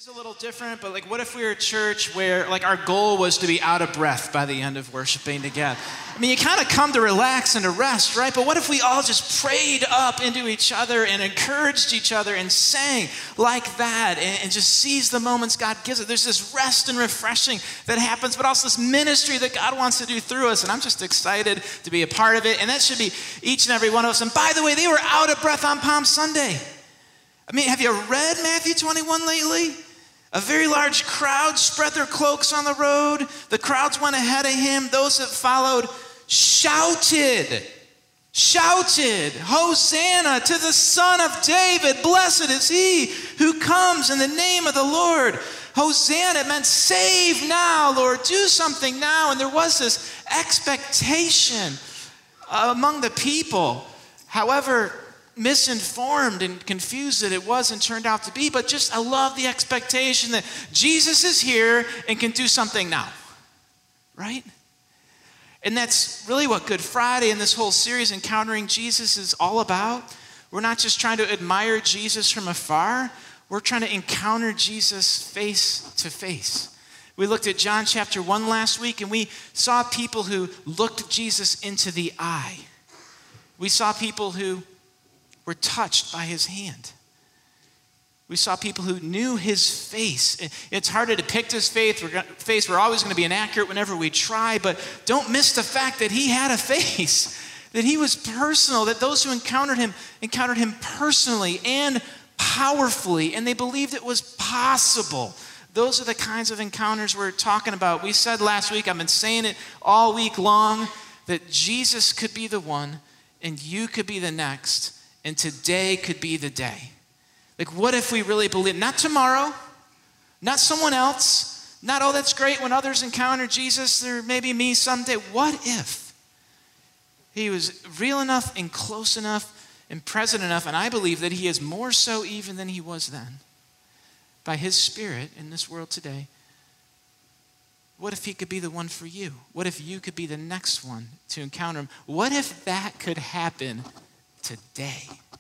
A little different, but like what if we were a church where like our goal was to be out of breath by the end of worshiping together? I mean, you kind of come to relax and to rest, right? But what if we all just prayed up into each other and encouraged each other and sang like that and just seized the moments God gives us? There's this rest and refreshing that happens, but also this ministry that God wants to do through us, and I'm just excited to be a part of it, and that should be each and every one of us. And by the way, they were out of breath on Palm Sunday. I mean, have you read Matthew 21 lately? A very large crowd spread their cloaks on the road. The crowds went ahead of him. Those that followed shouted, Hosanna to the Son of David. Blessed is he who comes in the name of the Lord. Hosanna, it meant save now, Lord. Do something now. And there was this expectation among the people. However misinformed and confused that it was and turned out to be, but just I love the expectation that Jesus is here and can do something now, right? And that's really what Good Friday and this whole series, Encountering Jesus, is all about. We're not just trying to admire Jesus from afar, we're trying to encounter Jesus face to face. We looked at John chapter 1 last week, and we saw people who looked Jesus into the eye. We saw people who were touched by his hand. We saw people who knew his face. It's hard to depict his face. We're always going to be inaccurate whenever we try, but don't miss the fact that he had a face, that he was personal, that those who encountered him personally and powerfully, and they believed it was possible. Those are the kinds of encounters we're talking about. We said last week, I've been saying it all week long, that Jesus could be the one and you could be the next. And today could be the day. Like, what if we really believe, not tomorrow, not someone else, not, oh, that's great when others encounter Jesus, or maybe me someday. What if he was real enough and close enough and present enough, and I believe that he is more so even than he was then, by his Spirit in this world today. What if he could be the one for you? What if you could be the next one to encounter him? What if that could happen today?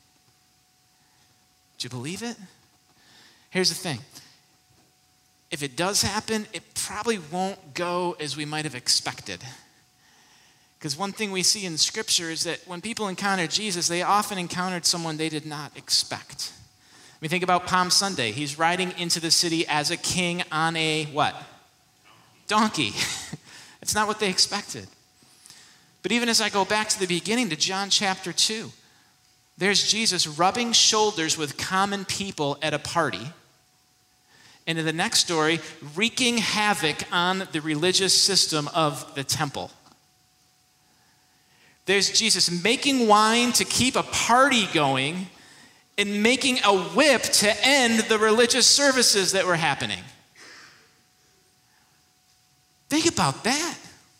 Do you believe it? Here's the thing. If it does happen, it probably won't go as we might have expected. Because one thing we see in Scripture is that when people encountered Jesus, they often encountered someone they did not expect. I mean, think about Palm Sunday. He's riding into the city as a king on a what? Donkey. It's not what they expected. But even as I go back to the beginning, to John chapter 2, there's Jesus rubbing shoulders with common people at a party. And in the next story, wreaking havoc on the religious system of the temple. There's Jesus making wine to keep a party going and making a whip to end the religious services that were happening. Think about that.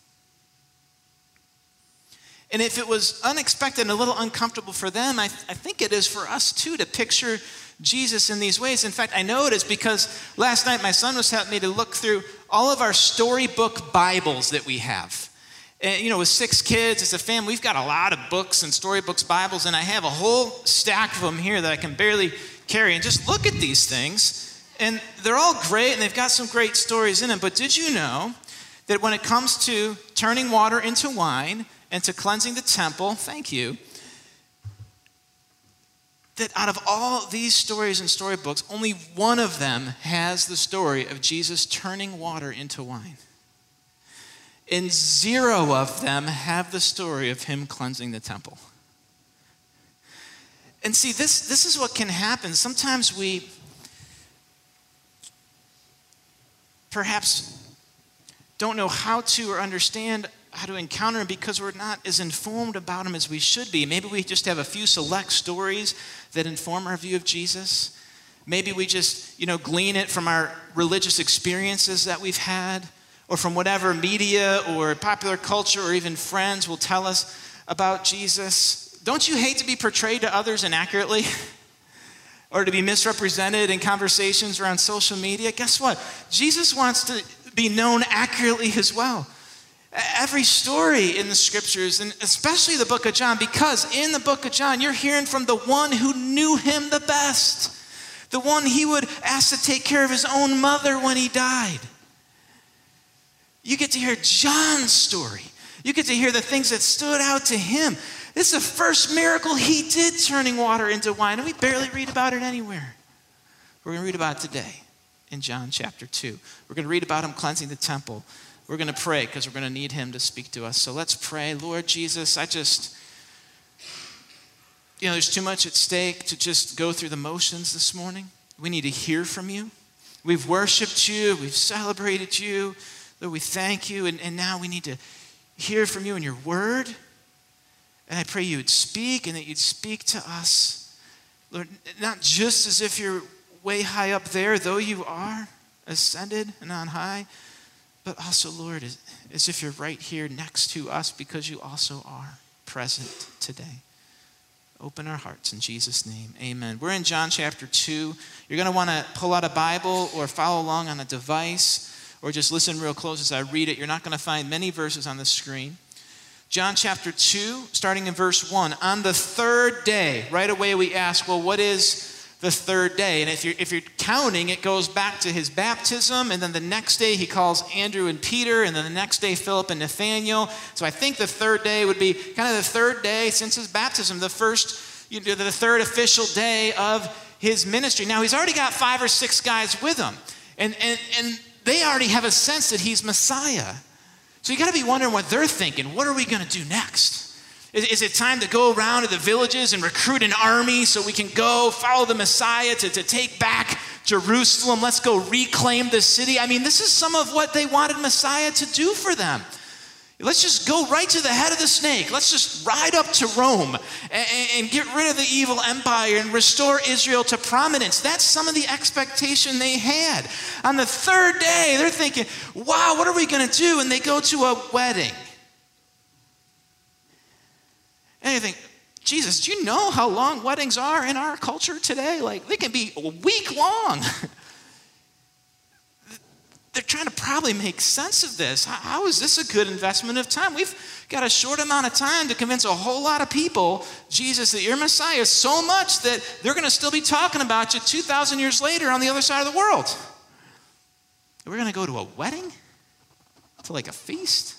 And if it was unexpected and a little uncomfortable for them, I think it is for us too to picture Jesus in these ways. In fact, I know it is because last night my son was helping me to look through all of our storybook Bibles that we have. And, you know, with 6 kids, as a family, we've got a lot of books and storybooks Bibles, and I have a whole stack of them here that I can barely carry. And just look at these things, and they're all great, and they've got some great stories in them. But did you know that when it comes to turning water into wine and to cleansing the temple, thank you, that out of all these stories and storybooks, only one of them has the story of Jesus turning water into wine. And 0 of them have the story of him cleansing the temple. And see, this is what can happen. Sometimes we perhaps don't know how to or understand how to encounter him because we're not as informed about him as we should be. Maybe we just have a few select stories that inform our view of Jesus. Maybe we just, glean it from our religious experiences that we've had, or from whatever media or popular culture or even friends will tell us about Jesus. Don't you hate to be portrayed to others inaccurately? Or to be misrepresented in conversations around social media? Guess what? Jesus wants to be known accurately as well. Every story in the scriptures, and especially the book of John, because in the book of John, you're hearing from the one who knew him the best. the one he would ask to take care of his own mother when he died. You get to hear John's story. You get to hear the things that stood out to him. This is the first miracle he did, turning water into wine, and we barely read about it anywhere. We're going to read about it today in John chapter 2. We're going to read about him cleansing the temple. We're going to pray because we're going to need him to speak to us. So let's pray. Lord Jesus, there's too much at stake to just go through the motions this morning. We need to hear from you. We've worshiped you. We've celebrated you. Lord, we thank you. And now we need to hear from you in your word. And I pray you would speak and that you'd speak to us. Lord, not just as if you're way high up there, though you are ascended and on high, but also, Lord, as if you're right here next to us because you also are present today. Open our hearts in Jesus' name. Amen. We're in John chapter 2. You're going to want to pull out a Bible or follow along on a device or just listen real close as I read it. You're not going to find many verses on the screen. John chapter 2, starting in verse 1. On the third day, right away we ask, well, what is the third day? And if you're counting, it goes back to his baptism, and then the next day he calls Andrew and Peter, and then the next day Philip and Nathanael. So I think the third day would be kind of the third day since his baptism, the third official day of his ministry. Now he's already got 5 or 6 guys with him, and they already have a sense that he's Messiah. So you got to be wondering what they're thinking. What are we going to do next? Is it time to go around to the villages and recruit an army so we can go follow the Messiah to take back Jerusalem? Let's go reclaim the city. I mean, this is some of what they wanted Messiah to do for them. Let's just go right to the head of the snake. Let's just ride up to Rome and get rid of the evil empire and restore Israel to prominence. That's some of the expectation they had. On the third day, they're thinking, wow, what are we going to do? And they go to a wedding. And you think, Jesus, do you know how long weddings are in our culture today? Like, they can be a week long. They're trying to probably make sense of this. How is this a good investment of time? We've got a short amount of time to convince a whole lot of people, Jesus, that you're Messiah, so much that they're going to still be talking about you 2,000 years later on the other side of the world. We're going to go to a wedding? To like a feast?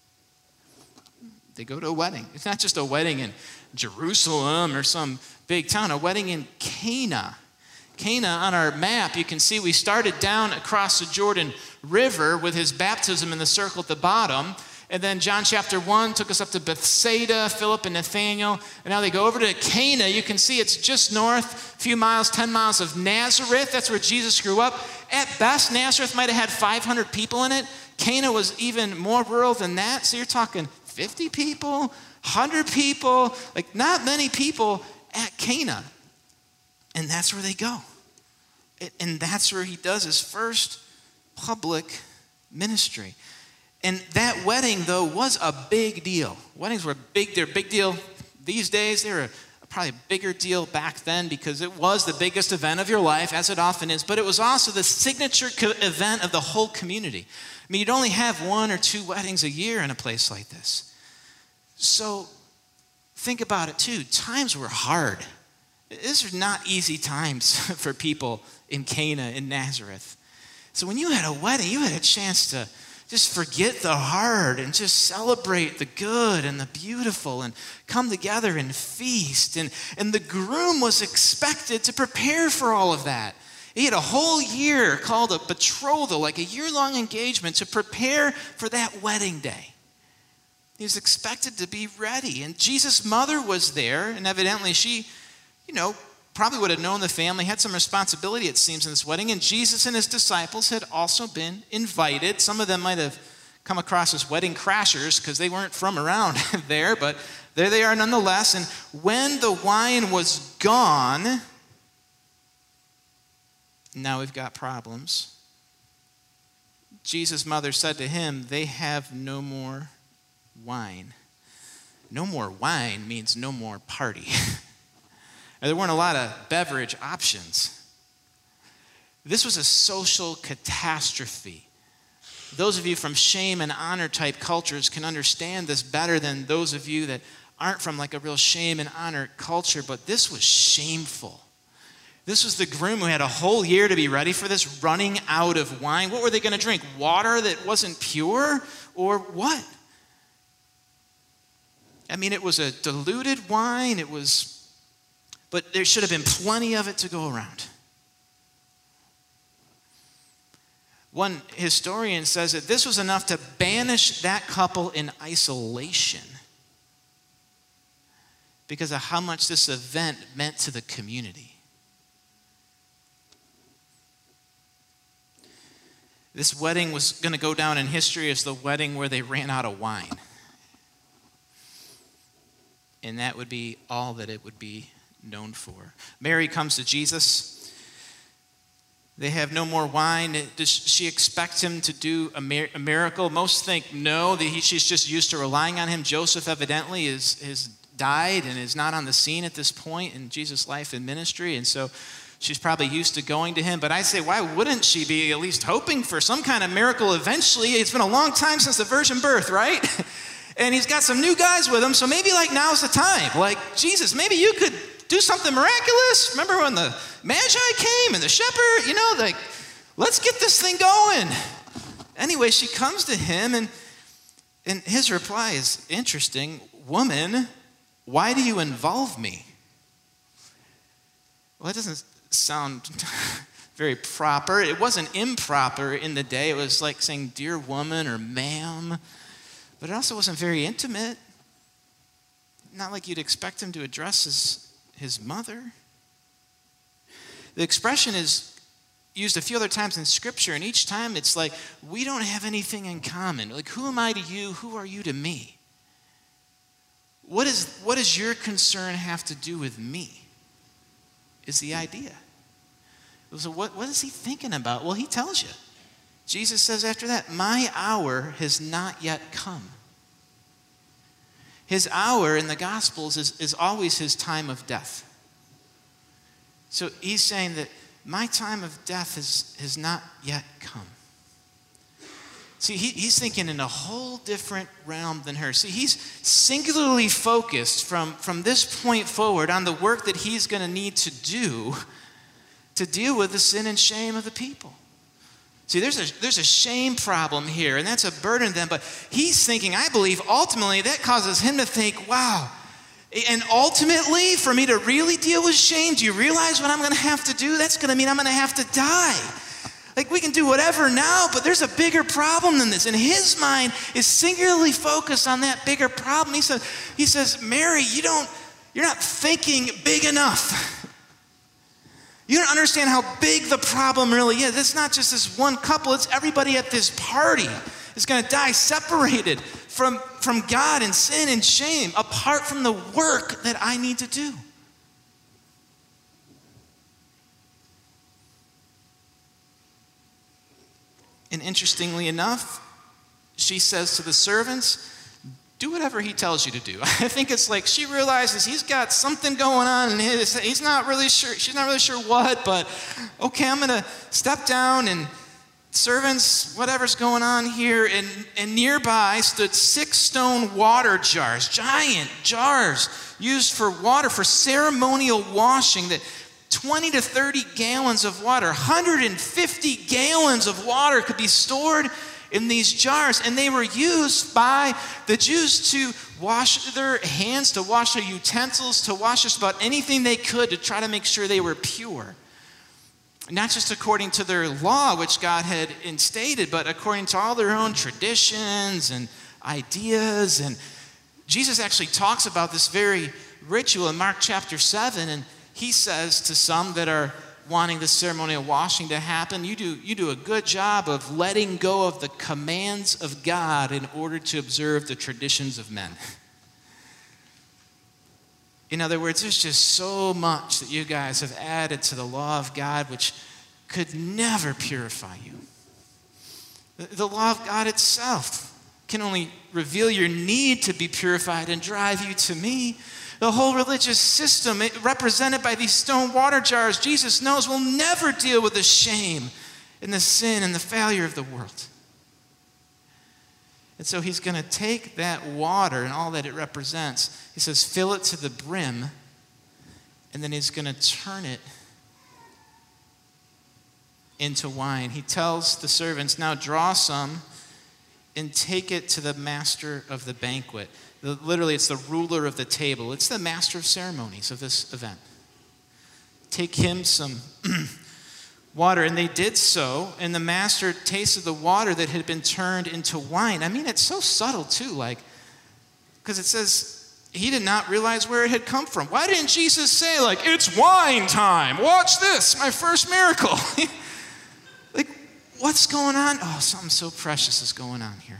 They go to a wedding. It's not just a wedding in Jerusalem or some big town, a wedding in Cana. Cana, on our map, you can see we started down across the Jordan River with his baptism in the circle at the bottom. And then John chapter 1 took us up to Bethsaida, Philip and Nathanael. And now they go over to Cana. You can see it's just north, a few miles, 10 miles of Nazareth. That's where Jesus grew up. At best, Nazareth might have had 500 people in it. Cana was even more rural than that. So you're talking 50 people, 100 people, like not many people at Cana. And that's where they go. And that's where he does his first public ministry. And that wedding, though, was a big deal. Weddings were big. They're a big deal these days. They were probably a bigger deal back then because it was the biggest event of your life, as it often is. But it was also the signature event of the whole community. I mean, you'd only have 1 or 2 weddings a year in a place like this. So think about it, too. Times were hard. These are not easy times for people in Cana, in Nazareth. So when you had a wedding, you had a chance to just forget the hard and just celebrate the good and the beautiful and come together and feast. And the groom was expected to prepare for all of that. He had a whole year called a betrothal, like a year-long engagement to prepare for that wedding day. He was expected to be ready. And Jesus' mother was there, and evidently she, probably would have known the family, had some responsibility, it seems, in this wedding. And Jesus and his disciples had also been invited. Some of them might have come across as wedding crashers because they weren't from around there, but there they are nonetheless. And when the wine was gone, now we've got problems. Jesus' mother said to him, "They have no more wine." No more wine means no more party. There weren't a lot of beverage options. This was a social catastrophe. Those of you from shame and honor type cultures can understand this better than those of you that aren't from like a real shame and honor culture, but this was shameful. This was the groom who had a whole year to be ready for this, running out of wine. What were they going to drink? Water that wasn't pure? Or what? I mean, it was a diluted wine. But there should have been plenty of it to go around. One historian says that this was enough to banish that couple in isolation because of how much this event meant to the community. This wedding was going to go down in history as the wedding where they ran out of wine. And that would be all that it would be known for. Mary comes to Jesus. They have no more wine. Does she expect him to do a miracle? Most think no, that she's just used to relying on him. Joseph evidently has died and is not on the scene at this point in Jesus' life and ministry. And so she's probably used to going to him. But I say, why wouldn't she be at least hoping for some kind of miracle eventually? It's been a long time since the virgin birth, right? And he's got some new guys with him, so maybe now's the time. Like, Jesus, maybe you could do something miraculous. Remember when the Magi came and the shepherd, let's get this thing going. Anyway, she comes to him, and his reply is interesting. Woman, why do you involve me? Well, that doesn't sound very proper. It wasn't improper in the day. It was like saying, dear woman or ma'am. But it also wasn't very intimate. Not like you'd expect him to address his mother. The expression is used a few other times in Scripture, and each time it's like, we don't have anything in common. Like, who am I to you? Who are you to me? What does your concern have to do with me? Is the idea. So what is he thinking about? Well, he tells you. Jesus says after that, my hour has not yet come. His hour in the Gospels is always his time of death. So he's saying that my time of death has not yet come. See, he's thinking in a whole different realm than her. See, he's singularly focused from this point forward on the work that he's going to need to do to deal with the sin and shame of the people. See, there's a shame problem here, and that's a burden to them. But he's thinking, I believe, ultimately, that causes him to think, wow. And ultimately, for me to really deal with shame, do you realize what I'm going to have to do? That's going to mean I'm going to have to die. Like, we can do whatever now, but there's a bigger problem than this. And his mind is singularly focused on that bigger problem. He says, Mary, you're not thinking big enough. You don't understand how big the problem really is. It's not just this one couple. It's everybody at this party is going to die separated from God and sin and shame, apart from the work that I need to do. And interestingly enough, she says to the servants, do whatever he tells you to do. I think it's like she realizes he's got something going on and he's not really sure, she's not really sure what, but okay, I'm going to step down and servants, whatever's going on here. And nearby stood 6 stone water jars, giant jars used for water, for ceremonial washing, that 20 to 30 gallons of water, 150 gallons of water could be stored in these jars, and they were used by the Jews to wash their hands, to wash their utensils, to wash just about anything they could to try to make sure they were pure. Not just according to their law, which God had instated, but according to all their own traditions and ideas. And Jesus actually talks about this very ritual in Mark chapter 7, and he says to some that are wanting the ceremonial washing to happen, you do a good job of letting go of the commands of God in order to observe the traditions of men. In other words, there's just so much that you guys have added to the law of God which could never purify you. The law of God itself can only reveal your need to be purified and drive you to me. The whole religious system, represented by these stone water jars, Jesus knows will never deal with the shame and the sin and the failure of the world. And so he's going to take that water and all that it represents. He says, fill it to the brim, and then he's going to turn it into wine. He tells the servants, now draw some and take it to the master of the banquet. Literally, it's the ruler of the table. It's the master of ceremonies of this event. Take him some water. And they did so, and the master tasted the water that had been turned into wine. I mean, it's so subtle, too, because it says he did not realize where it had come from. Why didn't Jesus say, it's wine time? Watch this, my first miracle. What's going on? Oh, something so precious is going on here.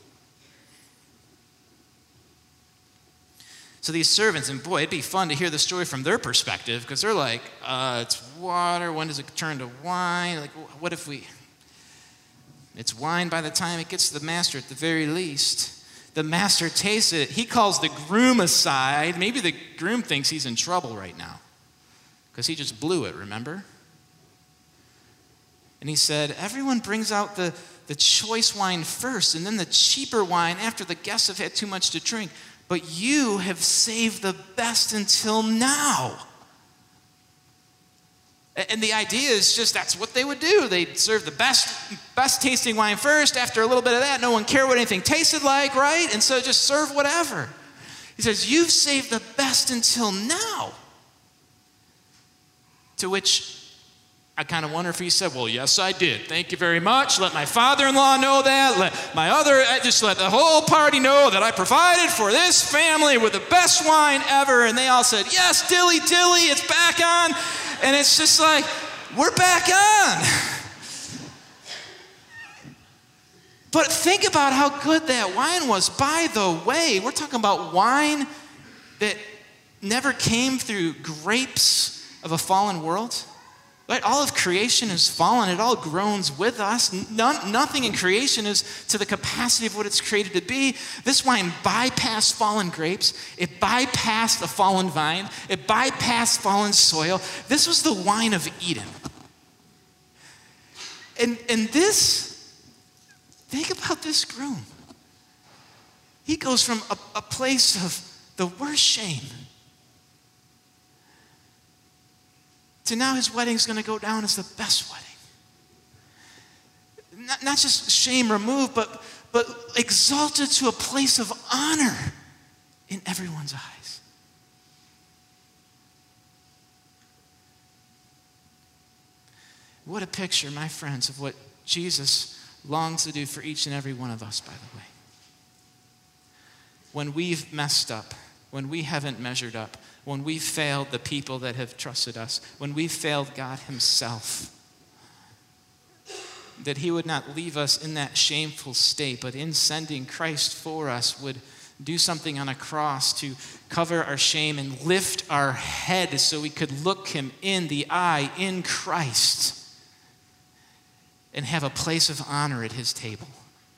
So these servants, and boy, it'd be fun to hear the story from their perspective, because they're like, it's water, when does it turn to wine? What if it's wine by the time it gets to the master at the very least. The master tastes it. He calls the groom aside. Maybe the groom thinks he's in trouble right now, because he just blew it, remember? And he said, everyone brings out the choice wine first, and then the cheaper wine after the guests have had too much to drink. But you have saved the best until now. And the idea is just that's what they would do. They'd serve the best tasting wine first. After a little bit of that, no one cared what anything tasted like, right? And so just serve whatever. He says, you've saved the best until now. To which I kind of wonder if he said, well, yes, I did. Thank you very much. Let my father-in-law know that. Just let the whole party know that I provided for this family with the best wine ever. And they all said, yes, dilly, it's back on. And it's just like, we're back on. But think about how good that wine was. By the way, we're talking about wine that never came through grapes of a fallen world. Right? All of creation is fallen. It all groans with us. Nothing in creation is to the capacity of what it's created to be. This wine bypassed fallen grapes. It bypassed a fallen vine. It bypassed fallen soil. This was the wine of Eden. And this, think about this groom. He goes from a place of the worst shame to now his wedding's going to go down as the best wedding. Not just shame removed, but exalted to a place of honor in everyone's eyes. What a picture, my friends, of what Jesus longs to do for each and every one of us, by the way. When we've messed up, when we haven't measured up, when we've failed the people that have trusted us, when we've failed God himself, that he would not leave us in that shameful state, but in sending Christ for us would do something on a cross to cover our shame and lift our head so we could look him in the eye in Christ and have a place of honor at his table.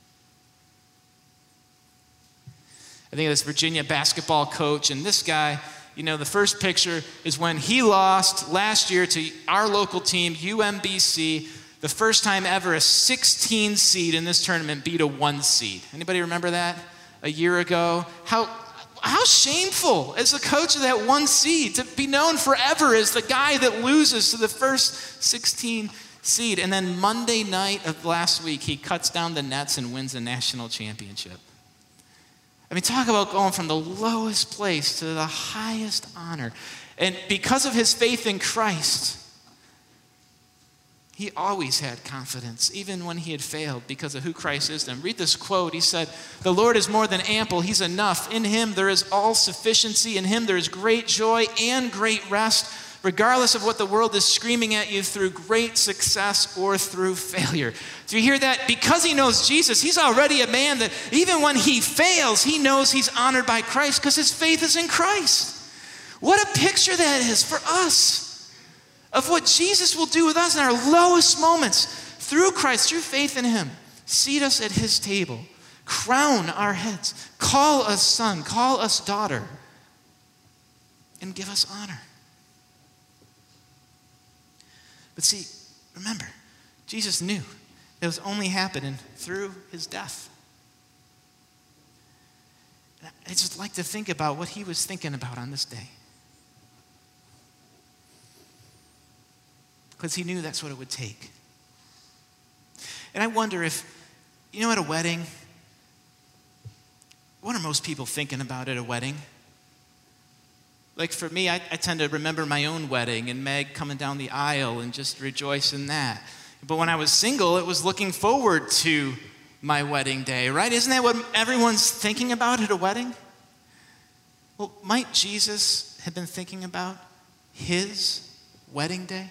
I think of this Virginia basketball coach, and this guy, the first picture is when he lost last year to our local team, UMBC, the first time ever a 16 seed in this tournament beat a 1 seed. Anybody remember that a year ago? How shameful as the coach of that 1 seed to be known forever as the guy that loses to the first 16 seed. And then Monday night of last week, he cuts down the nets and wins the national championship. I mean, talk about going from the lowest place to the highest honor. And because of his faith in Christ, he always had confidence, even when he had failed, because of who Christ is to him. Read this quote. He said, the Lord is more than ample. He's enough. In him there is all sufficiency. In him there is great joy and great rest, regardless of what the world is screaming at you through great success or through failure. Do you hear that? Because he knows Jesus, he's already a man that even when he fails, he knows he's honored by Christ because his faith is in Christ. What a picture that is for us of what Jesus will do with us in our lowest moments through Christ, through faith in him. Seat us at his table, crown our heads, call us son, call us daughter, and give us honor. But see, remember, Jesus knew it was only happening through his death. I just like to think about what he was thinking about on this day. Because he knew that's what it would take. And I wonder if, at a wedding, what are most people thinking about at a wedding? Like for me, I tend to remember my own wedding and Meg coming down the aisle and just rejoice in that. But when I was single, it was looking forward to my wedding day, right? Isn't that what everyone's thinking about at a wedding? Well, might Jesus have been thinking about his wedding day?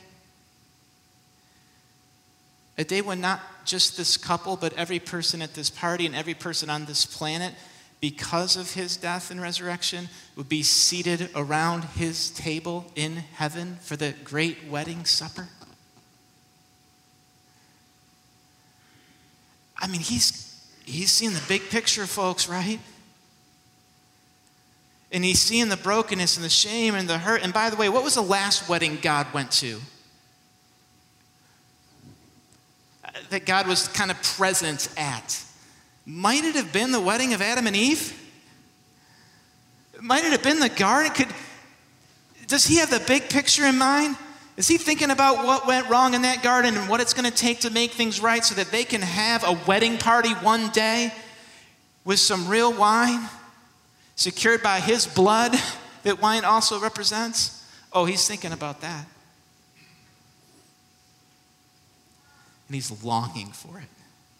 A day when not just this couple, but every person at this party and every person on this planet, because of his death and resurrection, would be seated around his table in heaven for the great wedding supper. I mean, he's seeing the big picture, folks, right? And he's seeing the brokenness and the shame and the hurt. And by the way, what was the last wedding God went to? That God was kind of present at. Might it have been the wedding of Adam and Eve? Might it have been the garden? Does he have the big picture in mind? Is he thinking about what went wrong in that garden and what it's going to take to make things right so that they can have a wedding party one day with some real wine secured by his blood that wine also represents? Oh, he's thinking about that. And he's longing for it.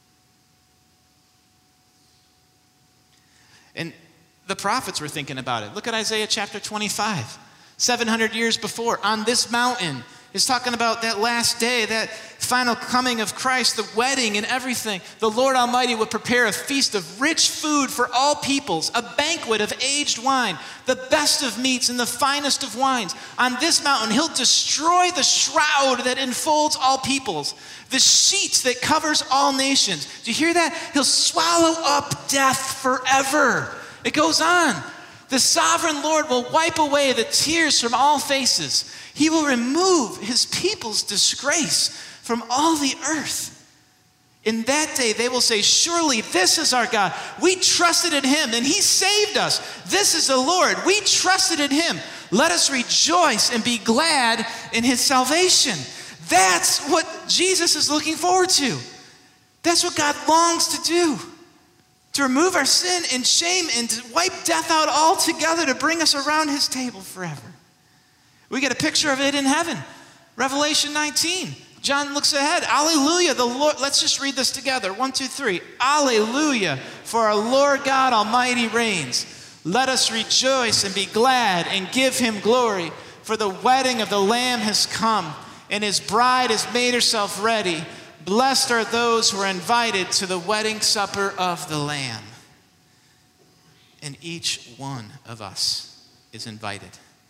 And the prophets were thinking about it. Look at Isaiah chapter 25. 700 years before, on this mountain, is talking about that last day, that final coming of Christ, the wedding and everything. The Lord Almighty would prepare a feast of rich food for all peoples, a banquet of aged wine, the best of meats and the finest of wines. On this mountain, he'll destroy the shroud that enfolds all peoples, the sheet that covers all nations. Do you hear that? He'll swallow up death forever. It goes on. The sovereign Lord will wipe away the tears from all faces. He will remove his people's disgrace from all the earth. In that day, they will say, surely this is our God. We trusted in him and he saved us. This is the Lord. We trusted in him. Let us rejoice and be glad in his salvation. That's what Jesus is looking forward to. That's what God longs to do. To remove our sin and shame and to wipe death out altogether, to bring us around his table forever. We get a picture of it in heaven. Revelation 19. John looks ahead. Alleluia. The Lord, let's just read this together. 1, 2, 3. Alleluia. For our Lord God Almighty reigns. Let us rejoice and be glad and give him glory. For the wedding of the Lamb has come, and his bride has made herself ready. Blessed are those who are invited to the wedding supper of the Lamb. And each one of us is invited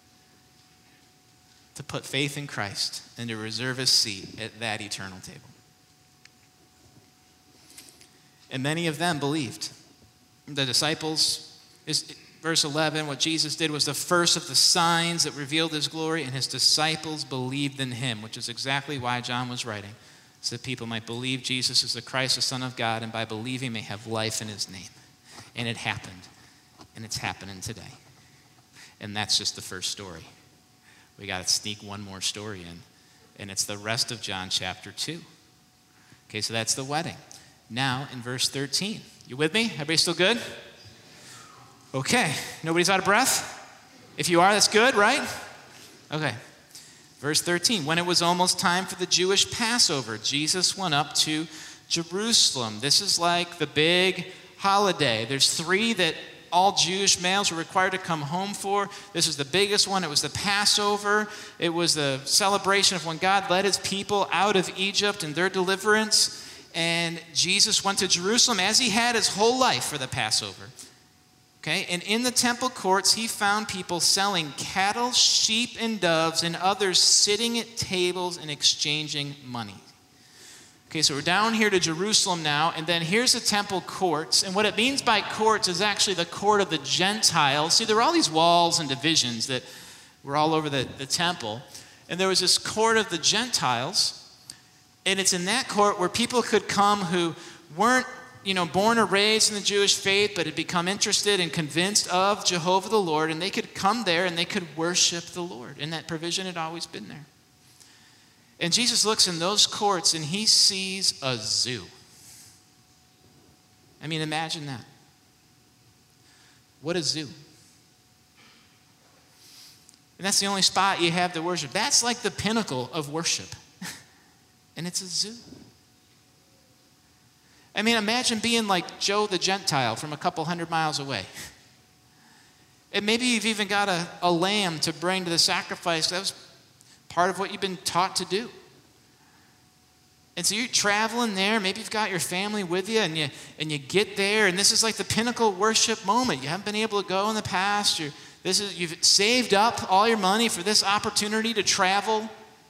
to put faith in Christ and to reserve a seat at that eternal table. And many of them believed. The disciples, verse 11, what Jesus did was the first of the signs that revealed his glory, and his disciples believed in him, which is exactly why John was writing. So that people might believe Jesus is the Christ, the Son of God, and by believing may have life in his name. And it happened. And it's happening today. And that's just the first story. We got to sneak one more story in. And it's the rest of John chapter 2. Okay, so that's the wedding. Now, in verse 13. You with me? Everybody still good? Okay. Nobody's out of breath? If you are, that's good, right? Okay. Verse 13, when it was almost time for the Jewish Passover, Jesus went up to Jerusalem. This is like the big holiday. There's 3 that all Jewish males were required to come home for. This is the biggest one. It was the Passover. It was the celebration of when God led his people out of Egypt and their deliverance. And Jesus went to Jerusalem as he had his whole life for the Passover. Okay, and in the temple courts, he found people selling cattle, sheep, and doves, and others sitting at tables and exchanging money. Okay, so we're down here to Jerusalem now, and then here's the temple courts. And what it means by courts is actually the court of the Gentiles. See, there were all these walls and divisions that were all over the temple. And there was this court of the Gentiles, and it's in that court where people could come who weren't born or raised in the Jewish faith, but had become interested and convinced of Jehovah the Lord, and they could come there and they could worship the Lord. And that provision had always been there. And Jesus looks in those courts and he sees a zoo. I mean, imagine that. What a zoo. And that's the only spot you have to worship. That's like the pinnacle of worship. And it's a zoo. I mean, imagine being like Joe the Gentile from a couple 100 miles away. And maybe you've even got a lamb to bring to the sacrifice. That was part of what you've been taught to do. And so you're traveling there. Maybe you've got your family with you, and you get there, and this is like the pinnacle worship moment. You haven't been able to go in the past. You've saved up all your money for this opportunity to travel.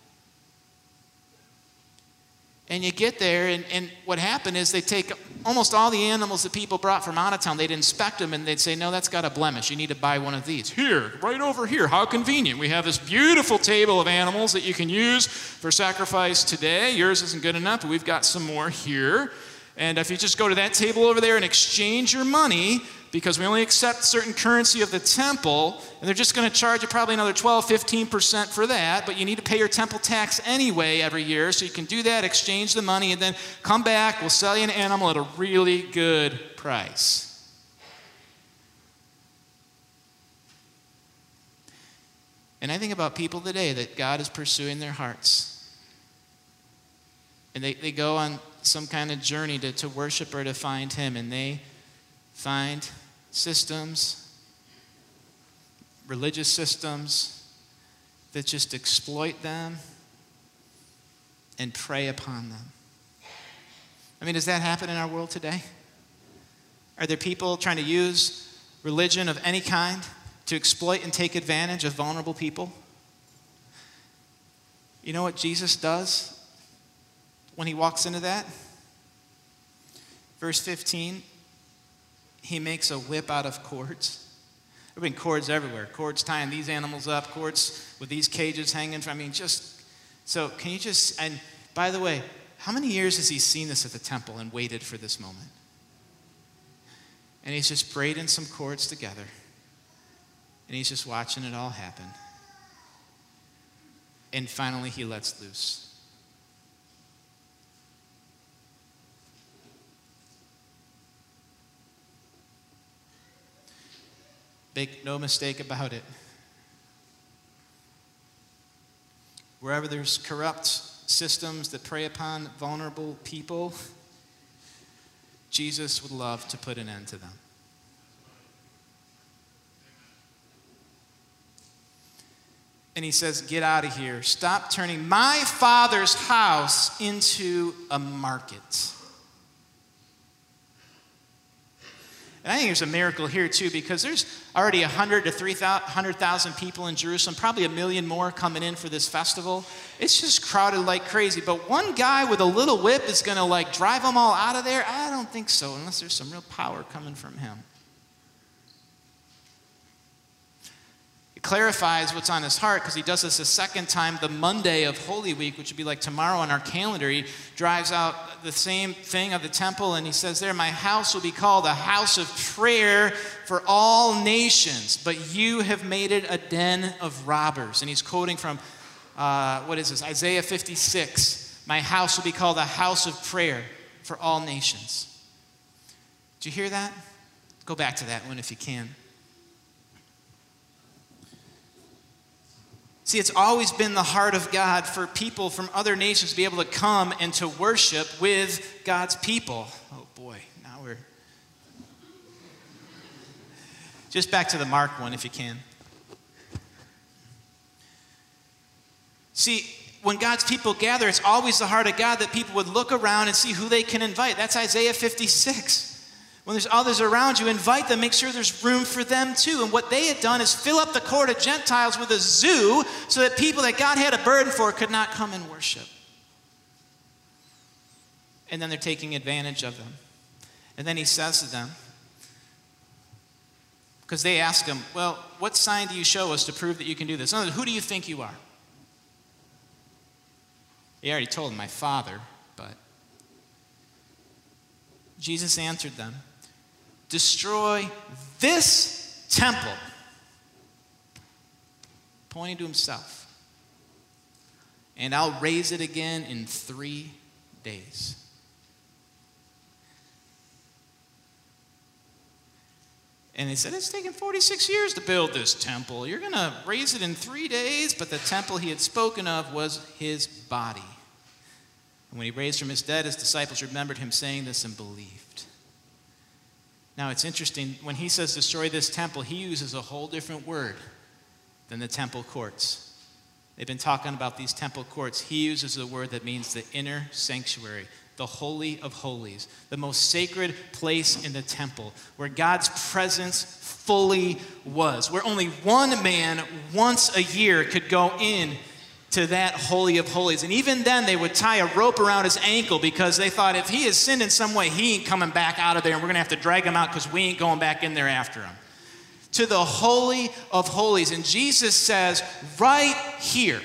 And you get there, and what happened is they take almost all the animals that people brought from out of town. They'd inspect them, and they'd say, no, that's got a blemish. You need to buy one of these. Here, right over here. How convenient. We have this beautiful table of animals that you can use for sacrifice today. Yours isn't good enough, but we've got some more here. And if you just go to that table over there and exchange your money, because we only accept certain currency of the temple, and they're just going to charge you probably another 12-15% for that, but you need to pay your temple tax anyway every year, so you can do that, exchange the money, and then come back, we'll sell you an animal at a really good price. And I think about people today that God is pursuing their hearts. And they go on some kind of journey to worship or to find Him, and they find systems, religious systems that just exploit them and prey upon them. I mean, does that happen in our world today? Are there people trying to use religion of any kind to exploit and take advantage of vulnerable people? You know what Jesus does when He walks into that? Verse 15, He makes a whip out of cords. There have been cords everywhere. Cords tying these animals up, cords with these cages hanging from, so can you just, and by the way, how many years has He seen this at the temple and waited for this moment? And He's just braiding some cords together. And He's just watching it all happen. And finally He lets loose. Make no mistake about it. Wherever there's corrupt systems that prey upon vulnerable people, Jesus would love to put an end to them. And He says, get out of here. Stop turning my Father's house into a market. And I think there's a miracle here too, because there's already 100 to 300,000 people in Jerusalem, probably 1 million more coming in for this festival. It's just crowded like crazy. But one guy with a little whip is going to drive them all out of there? I don't think so, unless there's some real power coming from Him. It clarifies what's on His heart, because He does this a second time, the Monday of Holy Week, which would be like tomorrow on our calendar. He drives out the same thing of the temple, and He says there, my house will be called a house of prayer for all nations, but you have made it a den of robbers. And He's quoting from, Isaiah 56. My house will be called a house of prayer for all nations. Did you hear that? Go back to that one if you can. See, it's always been the heart of God for people from other nations to be able to come and to worship with God's people. Oh boy, now we're... Just back to the Mark one if you can. See, when God's people gather, it's always the heart of God that people would look around and see who they can invite. That's Isaiah 56. When there's others around you, invite them, make sure there's room for them too. And what they had done is fill up the court of Gentiles with a zoo so that people that God had a burden for could not come and worship. And then they're taking advantage of them. And then He says to them, because they ask Him, well, what sign do you show us to prove that you can do this? In other words, who do you think you are? He already told them, my Father, but Jesus answered them, destroy this temple, pointing to Himself, and I'll raise it again in 3 days. And he said, it's taken 46 years to build this temple. You're going to raise it in 3 days? But the temple he had spoken of was his body. And when he raised from his dead, his disciples remembered him saying this and believed. Now it's interesting, when he says destroy this temple, he uses a whole different word than the temple courts. They've been talking about these temple courts. He uses a word that means the inner sanctuary, the Holy of Holies, the most sacred place in the temple, where God's presence fully was, where only one man once a year could go in to that Holy of Holies. And even then, they would tie a rope around his ankle because they thought if he has sinned in some way, he ain't coming back out of there, and we're going to have to drag him out because we ain't going back in there after him. To the Holy of Holies. And Jesus says, right here,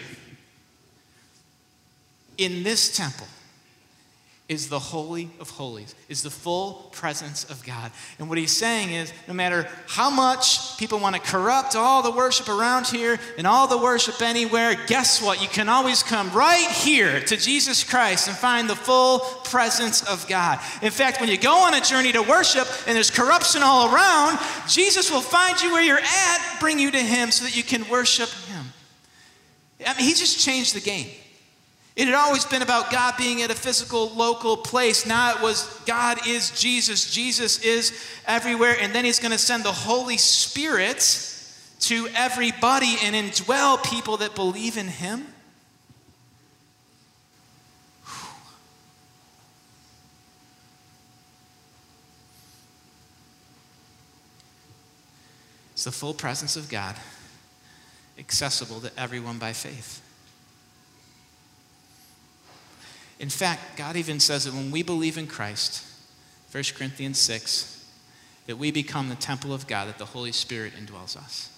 in this temple, is the Holy of Holies, is the full presence of God. And what he's saying is, no matter how much people want to corrupt all the worship around here and all the worship anywhere, guess what? You can always come right here to Jesus Christ and find the full presence of God. In fact, when you go on a journey to worship and there's corruption all around, Jesus will find you where you're at, bring you to him so that you can worship him. I mean, he just changed the game. It had always been about God being at a physical, local place. Now it was God is Jesus. Jesus is everywhere. And then he's going to send the Holy Spirit to everybody and indwell people that believe in him. It's the full presence of God, accessible to everyone by faith. In fact, God even says that when we believe in Christ, 1 Corinthians 6, that we become the temple of God, that the Holy Spirit indwells us.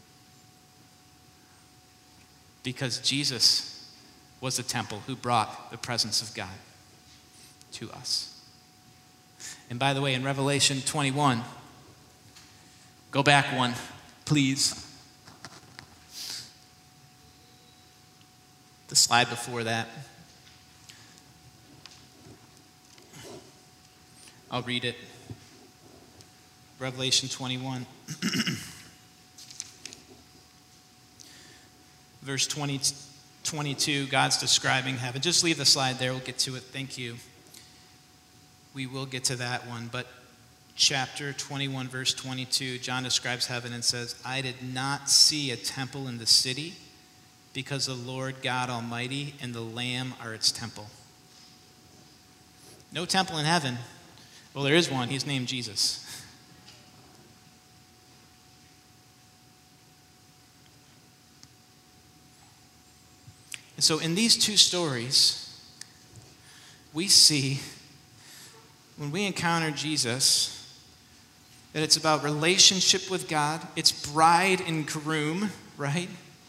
Because Jesus was the temple who brought the presence of God to us. And by the way, in Revelation 21, go back one, please. The slide before that. I'll read it. Revelation 21. Verse 22, God's describing heaven. Just leave the slide there. We'll get to it. Thank you. We will get to that one. But chapter 21, verse 22, John describes heaven and says, I did not see a temple in the city because the Lord God Almighty and the Lamb are its temple. No temple in heaven. Well, there is one. He's named Jesus. And so in these two stories, we see, when we encounter Jesus, that it's about relationship with God. It's bride and groom, right?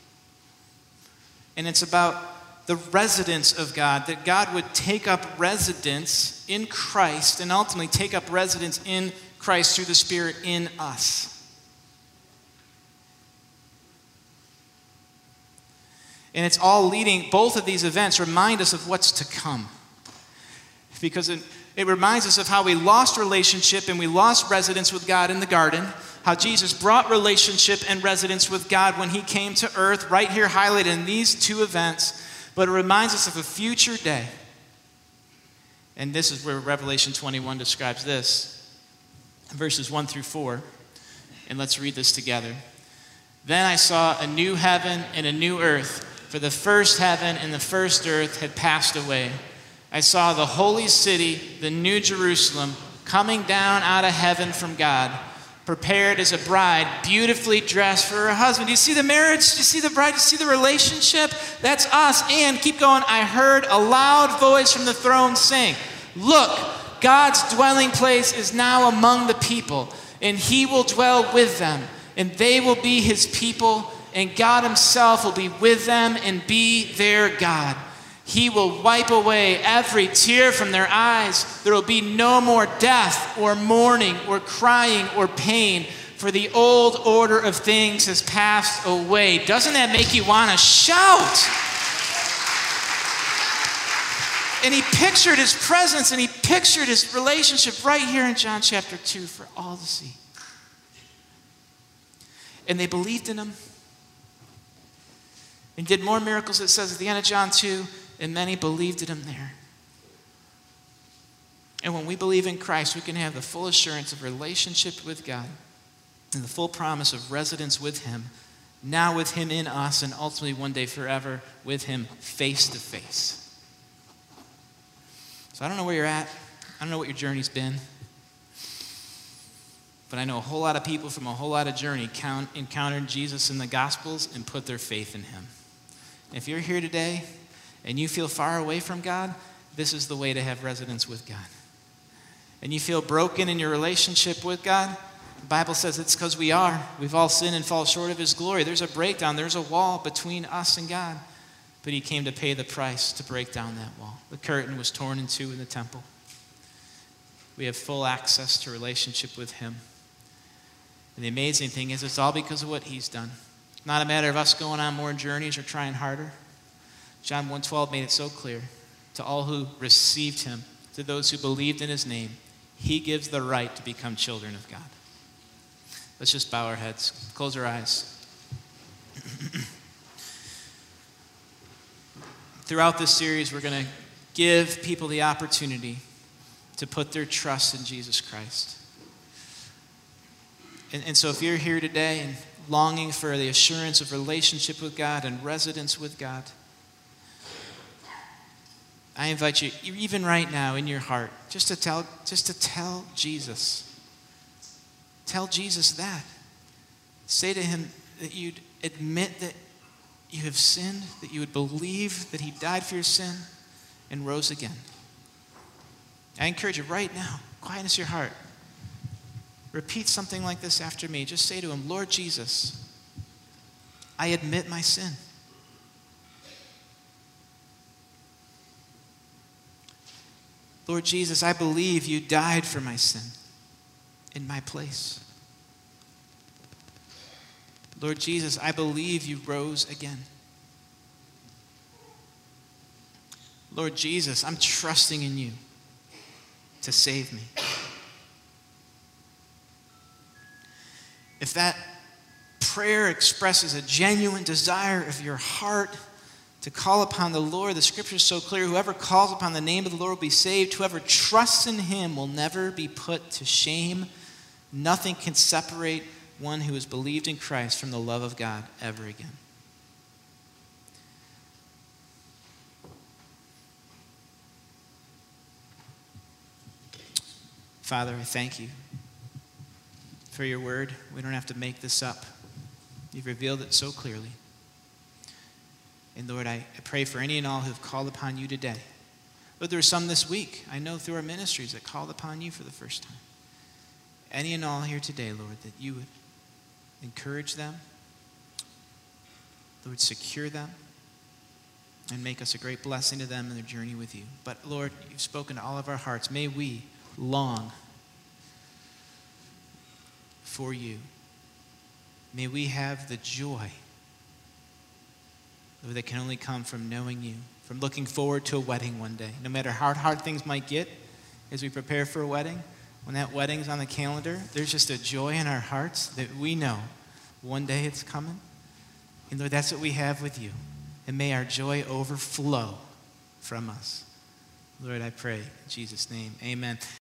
And it's about the residence of God, that God would take up residence in Christ and ultimately take up residence in Christ through the Spirit in us. And it's all leading, both of these events remind us of what's to come. Because it reminds us of how we lost relationship and we lost residence with God in the garden, how Jesus brought relationship and residence with God when he came to earth, right here highlighted in these two events. But it reminds us of a future day. And this is where Revelation 21 describes this. Verses 1 through 4. And let's read this together. Then I saw a new heaven and a new earth, for the first heaven and the first earth had passed away. I saw the holy city, the new Jerusalem, coming down out of heaven from God, prepared as a bride, beautifully dressed for her husband. Do you see the marriage? Do you see the bride? Do you see the relationship? That's us. And keep going. I heard a loud voice from the throne saying, look, God's dwelling place is now among the people, and he will dwell with them, and they will be his people, and God himself will be with them and be their God. He will wipe away every tear from their eyes. There will be no more death or mourning or crying or pain, for the old order of things has passed away. Doesn't that make you want to shout? And he pictured his presence and he pictured his relationship right here in John chapter 2 for all to see. And they believed in him. And did more miracles, it says at the end of John 2, and many believed in him there. And when we believe in Christ, we can have the full assurance of relationship with God and the full promise of residence with him, now with him in us, and ultimately one day forever with him face to face. So I don't know where you're at. I don't know what your journey's been. But I know a whole lot of people from a whole lot of journey encountered Jesus in the Gospels and put their faith in him. If you're here today and you feel far away from God, this is the way to have residence with God. And you feel broken in your relationship with God, the Bible says it's because we are. We've all sinned and fall short of his glory. There's a breakdown. There's a wall between us and God. But he came to pay the price to break down that wall. The curtain was torn in two in the temple. We have full access to relationship with him. And the amazing thing is it's all because of what he's done. Not a matter of us going on more journeys or trying harder. John 1:12 made it so clear. To all who received him, to those who believed in his name, he gives the right to become children of God. Let's just bow our heads, close our eyes. Throughout this series, we're going to give people the opportunity to put their trust in Jesus Christ. And so if you're here today and longing for the assurance of relationship with God and residence with God, I invite you, even right now in your heart, just to tell Jesus. Tell Jesus that. Say to him that you'd admit that you have sinned, that you would believe that he died for your sin and rose again. I encourage you right now, quietness your heart. Repeat something like this after me. Just say to him, Lord Jesus, I admit my sin. Lord Jesus, I believe you died for my sin in my place. Lord Jesus, I believe you rose again. Lord Jesus, I'm trusting in you to save me. If that prayer expresses a genuine desire of your heart to call upon the Lord, the scripture is so clear, whoever calls upon the name of the Lord will be saved. Whoever trusts in him will never be put to shame. Nothing can separate one who has believed in Christ from the love of God ever again. Father, I thank you for your word. We don't have to make this up. You've revealed it so clearly. And Lord, I pray for any and all who have called upon you today. But there are some this week, I know through our ministries, that called upon you for the first time. Any and all here today, Lord, that you would encourage them, Lord, secure them, and make us a great blessing to them in their journey with you. But Lord, you've spoken to all of our hearts. May we long for you. May we have the joy that can only come from knowing you, from looking forward to a wedding one day. No matter how hard things might get as we prepare for a wedding, when that wedding's on the calendar, there's just a joy in our hearts that we know one day it's coming. And Lord, that's what we have with you. And may our joy overflow from us. Lord, I pray in Jesus' name, amen.